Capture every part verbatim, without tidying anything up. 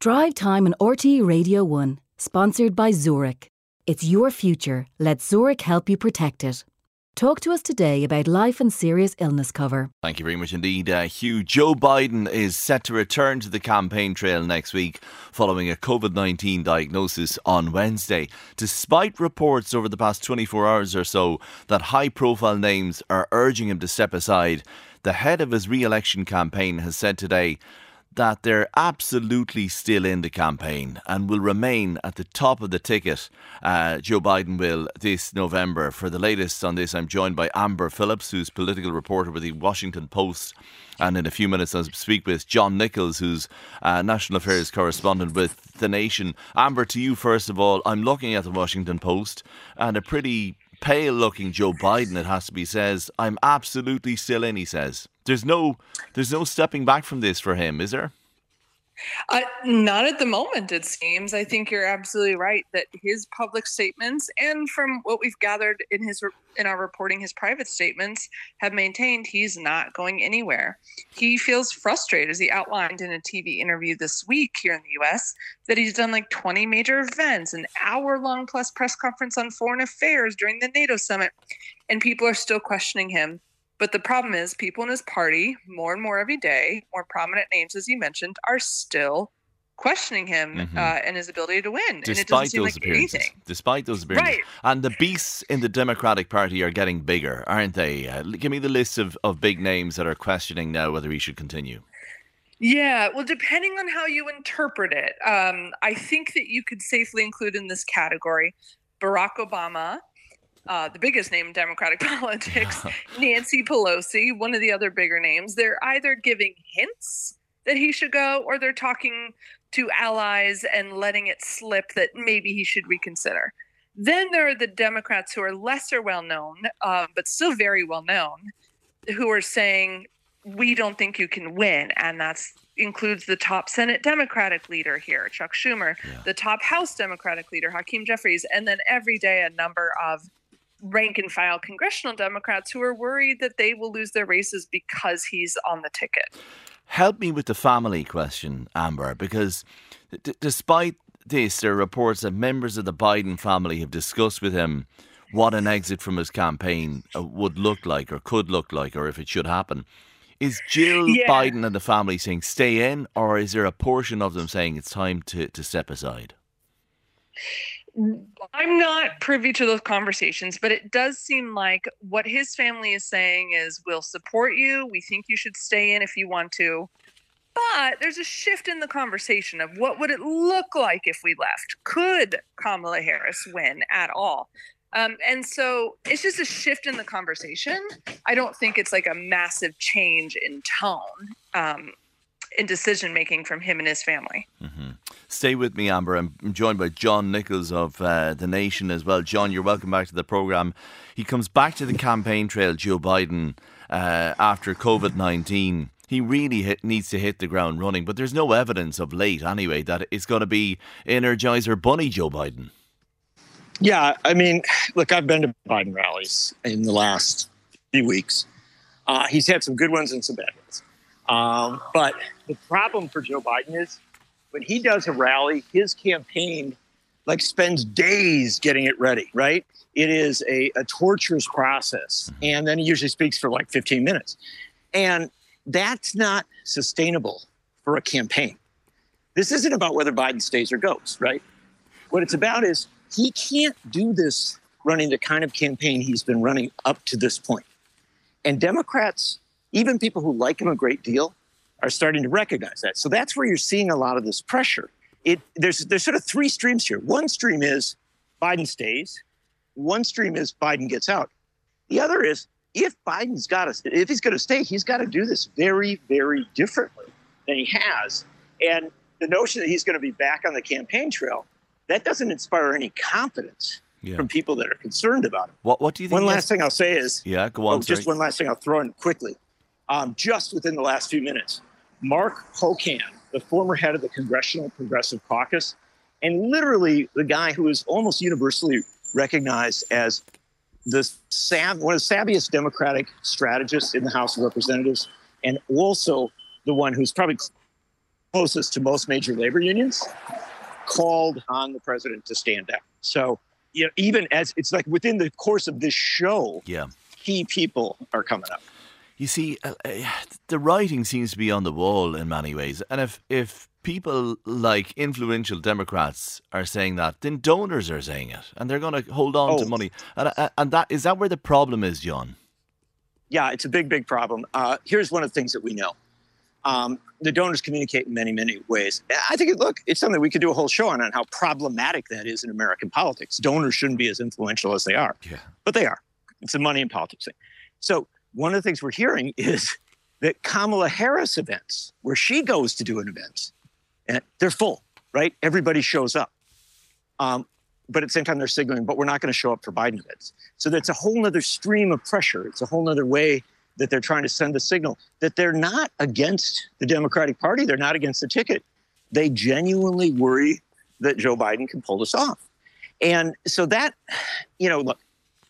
Drive Time on R T E Radio one, sponsored by Zurich. It's your future. Let Zurich help you protect it. Talk to us today about life and serious illness cover. Thank you very much indeed, uh, Hugh. Joe Biden is set to return to the campaign trail next week following a COVID nineteen diagnosis on Wednesday. Despite reports over the past twenty-four hours or so that high-profile names are urging him to step aside, the head of his re-election campaign has said today that they're absolutely still in the campaign and will remain at the top of the ticket. Uh, Joe Biden will this November. For the latest on this, I'm joined by Amber Phillips, who's political reporter with the Washington Post. And in a few minutes, I'll speak with John Nichols, who's uh, national affairs correspondent with The Nation. Amber, to you first of all, I'm looking at the Washington Post and a pretty pale-looking Joe Biden, it has to be, says, I'm absolutely still in, he says. There's no, there's no stepping back from this for him, is there? Uh, not at the moment, it seems. I think you're absolutely right that his public statements, and from what we've gathered in his in our reporting, his private statements have maintained he's not going anywhere. He feels frustrated, as he outlined in a T V interview this week here in the U S, that he's done like twenty major events, an hour-long plus press conference on foreign affairs during the NATO summit, and people are still questioning him. But the problem is people in his party, more and more every day, more prominent names, as you mentioned, are still questioning him mm-hmm. uh, and his ability to win. Despite and it doesn't seem those like appearances. anything. Despite those appearances. Right. And the beasts in the Democratic Party are getting bigger, aren't they? Uh, give me the list of, of big names that are questioning now whether he should continue. Yeah, well, depending on how you interpret it, um, I think that you could safely include in this category Barack Obama, Uh, the biggest name in Democratic politics, Nancy Pelosi, one of the other bigger names. They're either giving hints that he should go, or they're talking to allies and letting it slip that maybe he should reconsider. Then there are the Democrats who are lesser well-known, uh, but still very well-known, who are saying, we don't think you can win. And that includes the top Senate Democratic leader here, Chuck Schumer, yeah. the top House Democratic leader, Hakeem Jeffries, and then every day a number of rank and file congressional Democrats who are worried that they will lose their races because he's on the ticket. Help me with the family question, Amber, because d- despite this, there are reports that members of the Biden family have discussed with him what an exit from his campaign uh, would look like or could look like, or if it should happen. Is Jill yeah. Biden and the family saying stay in, or is there a portion of them saying it's time to, to step aside? I'm not privy to those conversations, but it does seem like what his family is saying is, we'll support you. We think you should stay in if you want to. But there's a shift in the conversation of what would it look like if we left? Could Kamala Harris win at all? Um, and so it's just a shift in the conversation. I don't think it's like a massive change in tone um, in decision-making from him and his family. Mm-hmm. Stay with me, Amber. I'm joined by John Nichols of uh, The Nation as well. John, you're welcome back to the programme. He comes back to the campaign trail, Joe Biden, uh, after COVID nineteen. He really hit, needs to hit the ground running, but there's no evidence of late anyway that it's going to be Energizer Bunny Joe Biden. Yeah, I mean, look, I've been to Biden rallies in the last few weeks. Uh, he's had some good ones and some bad ones. Um, but the problem for Joe Biden is when he does a rally, his campaign like spends days getting it ready, right? It is a, a torturous process. And then he usually speaks for like fifteen minutes. And that's not sustainable for a campaign. This isn't about whether Biden stays or goes, right? What it's about is he can't do this running the kind of campaign he's been running up to this point. And Democrats, even people who like him a great deal, are starting to recognize that. So that's where you're seeing a lot of this pressure. It there's there's sort of three streams here. One stream is Biden stays. One stream is Biden gets out. The other is if Biden's got to, if he's going to stay, he's got to do this very, very differently than he has. And the notion that he's going to be back on the campaign trail, that doesn't inspire any confidence yeah. from people that are concerned about it. What What do you think? One last thing I'll say is, yeah, go on. Oh, just one last thing I'll throw in quickly. Um, just within the last few minutes, Mark Pocan, the former head of the Congressional Progressive Caucus, and literally the guy who is almost universally recognized as the sav- one of the savviest Democratic strategists in the House of Representatives, and also the one who's probably closest to most major labor unions, called on the president to stand down. So, you know, even as it's like within the course of this show, yeah. key people are coming up. You see, uh, uh, the writing seems to be on the wall in many ways. And if, if people like influential Democrats are saying that, then donors are saying it. And they're going to hold on oh. to money. And, uh, and that is that where the problem is, John? Yeah, it's a big, big problem. Uh, here's one of the things that we know. Um, the donors communicate in many, many ways. I think, look, it's something we could do a whole show on, on how problematic that is in American politics. Donors shouldn't be as influential as they are. Yeah. But they are. It's a money in politics thing. So one of the things we're hearing is that Kamala Harris events, where she goes to do an event, and they're full, right? Everybody shows up. Um, but at the same time, they're signaling, but we're not going to show up for Biden events. So that's a whole nother stream of pressure. It's a whole nother way that they're trying to send the signal that they're not against the Democratic Party. They're not against the ticket. They genuinely worry that Joe Biden can pull this off. And so that, you know, look,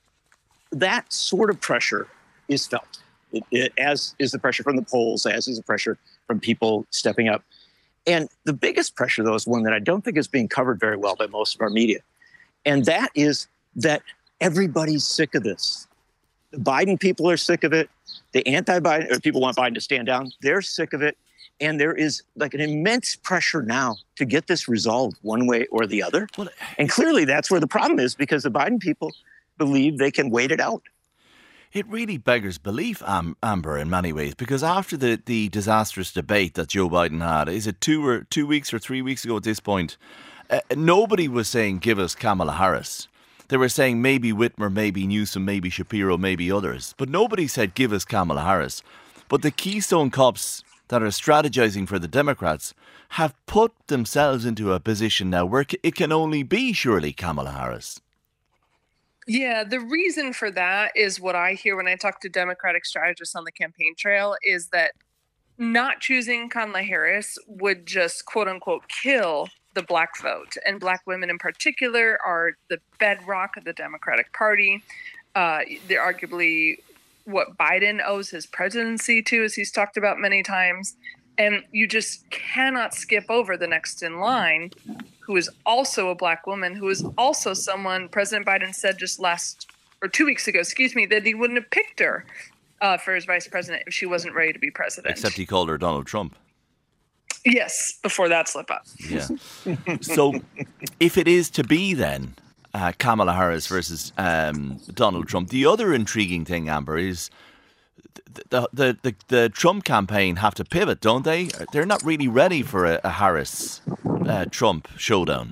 that sort of pressure is felt, it, it, as is the pressure from the polls, as is the pressure from people stepping up. And the biggest pressure, though, is one that I don't think is being covered very well by most of our media. And that is that everybody's sick of this. The Biden people are sick of it. The anti-Biden, or people want Biden to stand down, they're sick of it. And there is like an immense pressure now to get this resolved one way or the other. Well, and clearly that's where the problem is, because the Biden people believe they can wait it out. It really beggars belief, Am- Amber, in many ways, because after the, the disastrous debate that Joe Biden had, is it two or two weeks or three weeks ago at this point, uh, nobody was saying, give us Kamala Harris. They were saying maybe Whitmer, maybe Newsom, maybe Shapiro, maybe others. But nobody said, give us Kamala Harris. But the Keystone Cops that are strategizing for the Democrats have put themselves into a position now where it can only be surely Kamala Harris. Yeah, the reason for that is what I hear when I talk to Democratic strategists on the campaign trail is that not choosing Kamala Harris would just, quote unquote, kill the black vote. And black women in particular are the bedrock of the Democratic Party. Uh, they're arguably what Biden owes his presidency to, as he's talked about many times. And you just cannot skip over the next in line, who is also a black woman, who is also someone President Biden said just last, or two weeks ago, excuse me, that he wouldn't have picked her uh, for his vice president if she wasn't ready to be president. Except he called her Donald Trump. Yes, before that slip up. Yeah. So if it is to be then uh, Kamala Harris versus um, Donald Trump, the other intriguing thing, Amber, is the, the the the Trump campaign have to pivot, don't they? They're not really ready for a, a Harris uh, Trump showdown.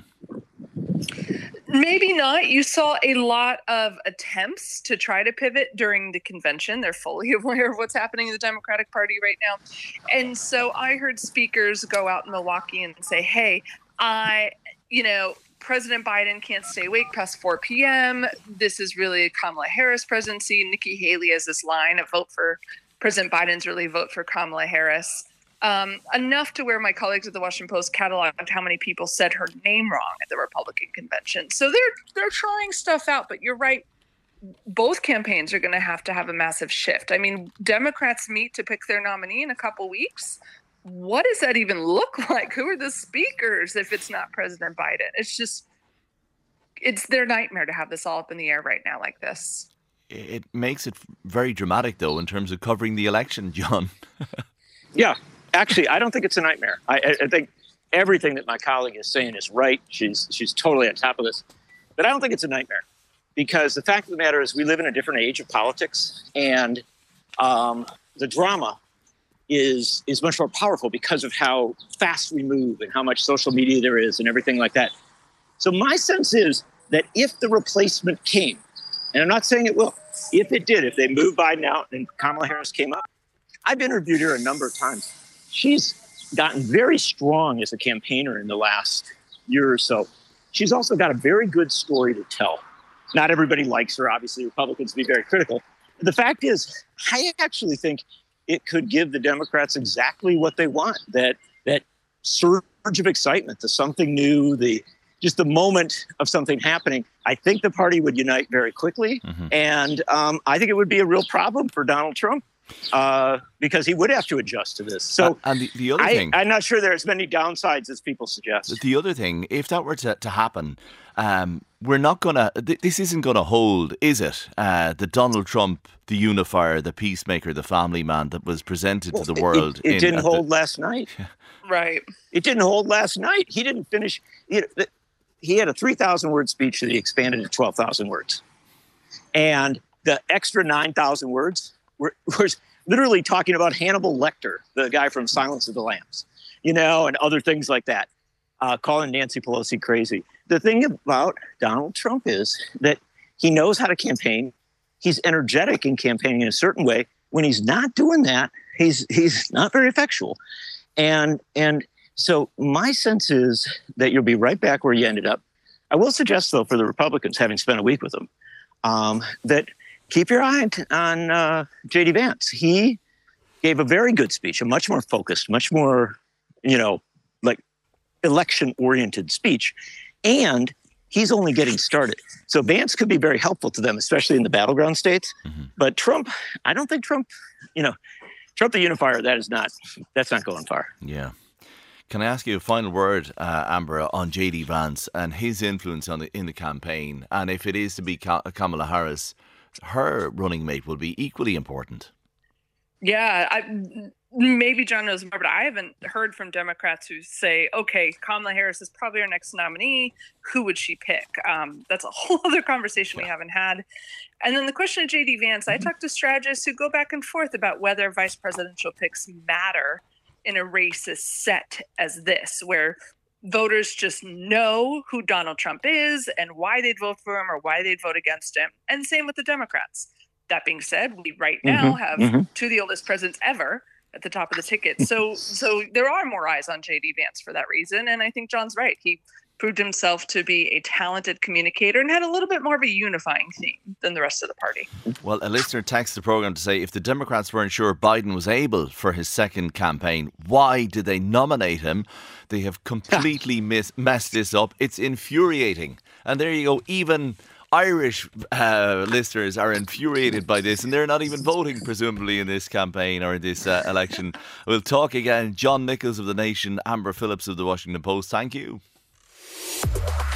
Maybe not. You saw a lot of attempts to try to pivot during the convention. They're fully aware of what's happening in the Democratic Party right now. And so I heard speakers go out in Milwaukee and say, hey, I, you know, President Biden can't stay awake past four p.m. This is really a Kamala Harris presidency. Nikki Haley has this line of vote for President Biden's really vote for Kamala Harris. Um, enough to where my colleagues at the Washington Post cataloged how many people said her name wrong at the Republican convention. So they're they're trying stuff out. But you're right. Both campaigns are going to have to have a massive shift. I mean, Democrats meet to pick their nominee in a couple weeks. What does that even look like? Who are the speakers if it's not President Biden? It's just, it's their nightmare to have this all up in the air right now like this. It makes it very dramatic, though, in terms of covering the election, John. Yeah. Actually, I don't think it's a nightmare. I, I think everything that my colleague is saying is right. She's she's totally on top of this. But I don't think it's a nightmare, because the fact of the matter is we live in a different age of politics, and um, the drama is is much more powerful because of how fast we move and how much social media there is and everything like that. So my sense is that if the replacement came, and I'm not saying it will, if it did, if they moved Biden out and Kamala Harris came up, I've interviewed her a number of times. She's gotten very strong as a campaigner in the last year or so. She's also got a very good story to tell. Not everybody likes her. Obviously, Republicans be very critical. But the fact is, I actually think it could give the Democrats exactly what they want, that that surge of excitement, the something new, the just the moment of something happening. I think the party would unite very quickly. Mm-hmm. And um, I think it would be a real problem for Donald Trump uh, because he would have to adjust to this. So, uh, and the, the other I, thing, I'm not sure there's many downsides as people suggest. The other thing, if that were to, to happen, um, we're not going to, th- this isn't going to hold, is it? Uh, the Donald Trump, the unifier, the peacemaker, the family man that was presented Well, to the it- world. It, it in, didn't at hold the, last night. Right. It didn't hold last night. He didn't finish. You know, he had a three thousand word speech that he expanded to twelve thousand words. And the extra nine thousand words were, was literally talking about Hannibal Lecter, the guy from Silence of the Lambs, you know, and other things like that, uh, calling Nancy Pelosi crazy. The thing about Donald Trump is that he knows how to campaign. He's energetic in campaigning in a certain way. When he's not doing that, he's he's not very effectual. And and so my sense is that you'll be right back where you ended up. I will suggest, though, for the Republicans, having spent a week with them, um, that keep your eye on, on uh, J D Vance. He gave a very good speech, a much more focused, much more, you know, like election-oriented speech. And he's only getting started. So Vance could be very helpful to them, especially in the battleground states. Mm-hmm. But Trump, I don't think Trump, you know, Trump the unifier, that is not, that's not going far. Yeah. Can I ask you a final word, uh, Amber, on J D Vance and his influence on the, in the campaign? And if it is to be Kamala Harris, her running mate will be equally important. Yeah, I, maybe John knows more, but I haven't heard from Democrats who say, okay, Kamala Harris is probably our next nominee. Who would she pick? Um, that's a whole other conversation yeah. we haven't had. And then the question of J D Vance, mm-hmm. I talked to strategists who go back and forth about whether vice presidential picks matter in a race as set as this, where voters just know who Donald Trump is and why they'd vote for him or why they'd vote against him. And same with the Democrats. That being said, we right now mm-hmm. have mm-hmm. two of the oldest presidents ever at the top of the ticket. So so there are more eyes on J D Vance for that reason. And I think John's right. He proved himself to be a talented communicator and had a little bit more of a unifying theme than the rest of the party. Well, a listener texted the program to say if the Democrats weren't sure Biden was able for his second campaign, why did they nominate him? They have completely miss- messed this up. It's infuriating. And there you go. Even Irish uh, listeners are infuriated by this, and they're not even voting, presumably, in this campaign or in this uh, election. We'll talk again. John Nichols of The Nation, Amber Phillips of The Washington Post. Thank you.